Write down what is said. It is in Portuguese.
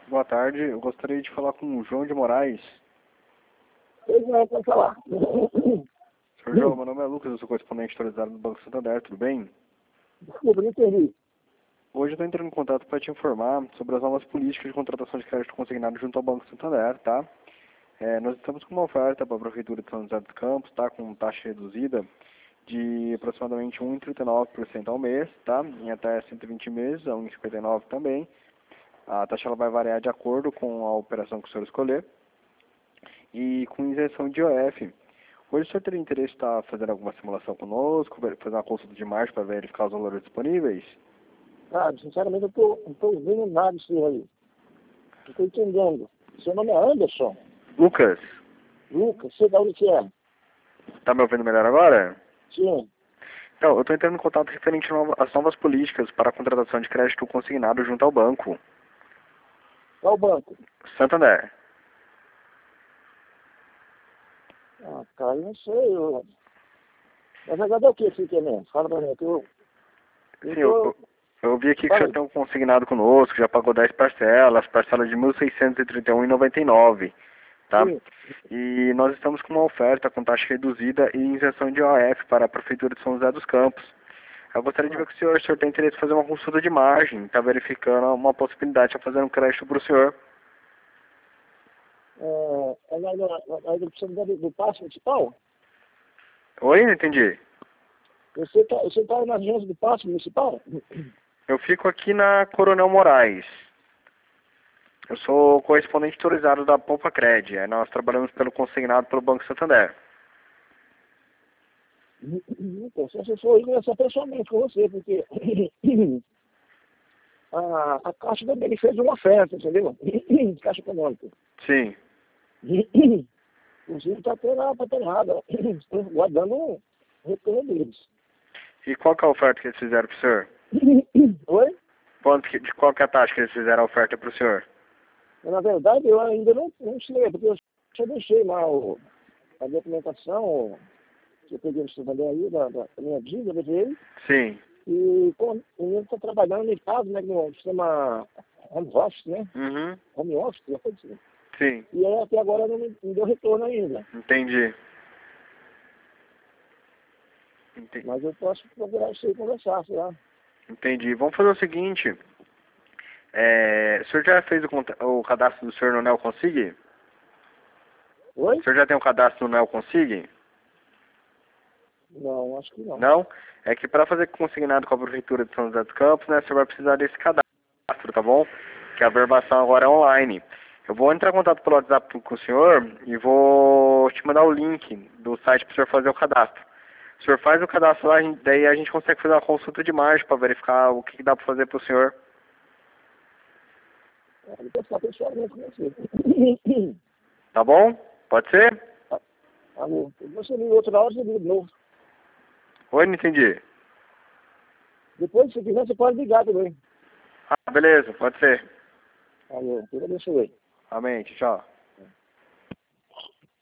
Boa tarde, eu gostaria de falar com o João de Moraes. Pois não, pode falar. Senhor João, meu nome é Lucas, eu sou correspondente atualizado do Banco Santander, tudo bem? Desculpa, não entendi. Hoje eu estou entrando em contato para te informar sobre as novas políticas de contratação de crédito consignado junto ao Banco Santander, tá? Nós estamos com uma oferta para a Prefeitura de São José dos Campos, tá? Com taxa reduzida de aproximadamente 1,39% ao mês, tá? Em até 120 meses, a 1,59 também. A taxa ela vai variar de acordo com a operação que o senhor escolher. E com isenção de IOF. Hoje o senhor teria interesse em estar fazendo alguma simulação conosco, fazer uma consulta de margem para verificar os valores disponíveis? Ah, sinceramente, eu não tô ouvindo nada disso aí. Não estou entendendo. Seu nome é Anderson? Lucas, Lucas, sei de onde que é? tá me ouvindo melhor agora? Sim. Então, eu estou entrando em contato referente às novas políticas para a contratação de crédito consignado junto ao banco. Qual banco? Santander. Ah, cara, eu não sei. Na verdade é o que você quer mesmo? Fala pra mim, que eu Sim, tô... eu vi aqui que o Fala senhor aí. tem um consignado conosco, já pagou 10 parcelas de R$ 1.631,99, tá? Sim. E nós estamos com uma oferta com taxa reduzida e isenção de OF para a Prefeitura de São José dos Campos. Eu gostaria de ver com o senhor tem interesse em fazer uma consulta de margem, está verificando uma possibilidade de fazer um crédito para o senhor. Aí precisa do passe municipal? Oi, não entendi. Você tá na agência do passe municipal? Eu fico aqui na Coronel Moraes. Eu sou correspondente autorizado da Poupa Cred. Nós trabalhamos pelo consignado pelo Banco Santander. Então, se você for conversar pessoalmente com você, porque a Caixa também fez uma oferta, entendeu? Caixa Econômica. Sim. Inclusive está tendo a paternada, estão guardando o retorno deles. E qual que é a oferta que eles fizeram para o senhor? Oi? De qual que é a taxa que eles fizeram a oferta para o senhor? Na verdade, eu ainda não sei, porque eu só deixei lá a documentação que eu peguei no Santander aí, da minha dívida dele, Sim. e o menino está trabalhando em casa, né, no sistema home office, né? Uhum. Home office, já foi assim. Sim. E aí, até agora não me deu retorno ainda. Entendi. Mas eu posso procurar isso aí e conversar, sei lá. Entendi. Vamos fazer o seguinte. O senhor já fez o cadastro do senhor no NeoConsig? Oi? O senhor já tem o cadastro no NeoConsig? Não, acho que não. Não? É que para fazer consignado com a Prefeitura de São José dos Campos, né, você vai precisar desse cadastro, tá bom? Que a verbação agora é online. Eu vou entrar em contato pelo WhatsApp com o senhor e vou te mandar o link do site para o senhor fazer o cadastro. O senhor faz o cadastro lá, daí a gente consegue fazer uma consulta de margem para verificar o que dá para fazer para o senhor. Eu posso falar pessoalmente com você. Tá bom? Pode ser? Alô, você liga outra hora, você liga de novo. Oi, não entendi. Depois, se quiser, você pode ligar também. Ah, beleza, pode ser. Alô, Deus abençoe. Amém, tchau.